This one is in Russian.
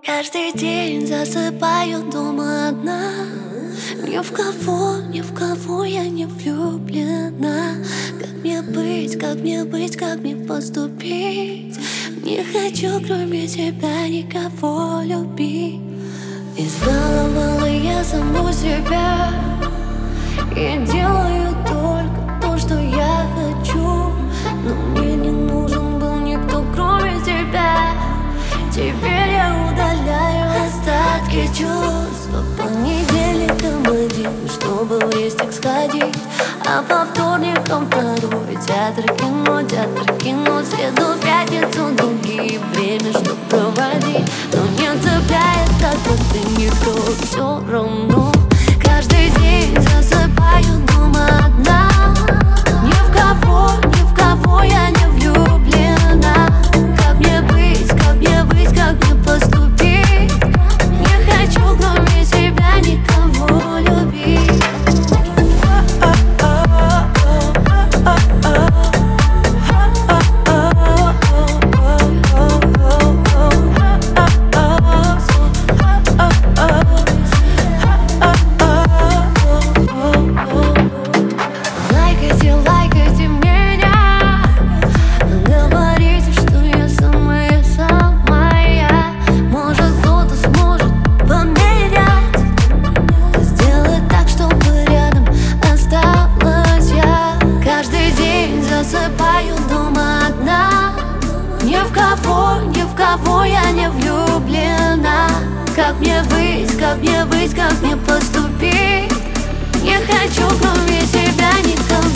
Каждый день засыпаю дома одна. Ни в кого я не влюблена. Как мне быть, как мне быть, как мне поступить? Не хочу, кроме тебя, никого любить. Избаловала я саму себя и делаю только то, что я хочу. Но мне не нужен был никто, кроме тебя. Теперь я удаляю остатки чувств. По понедельникам один, чтобы в рестик сходить, а по вторникам второй. Театр, кино, в среду, пятницу другие. Время, чтоб проводить, но не цепляет, так как ты никто. Все равно каждый день засыпаю дома одна. Ни в кого я не влюблена. Как мне быть, как мне быть, как мне поступить? Не хочу, кроме тебя, никого любить. Лайкайте меня, говорите, что я самая. Может, кто-то сможет поменять, сделать так, чтобы рядом осталась я. Каждый день засыпаю дома одна. Ни в кого я не влюблена. Как мне быть, как мне быть, как мне поступить? Не хочу, кроме тебя, никого.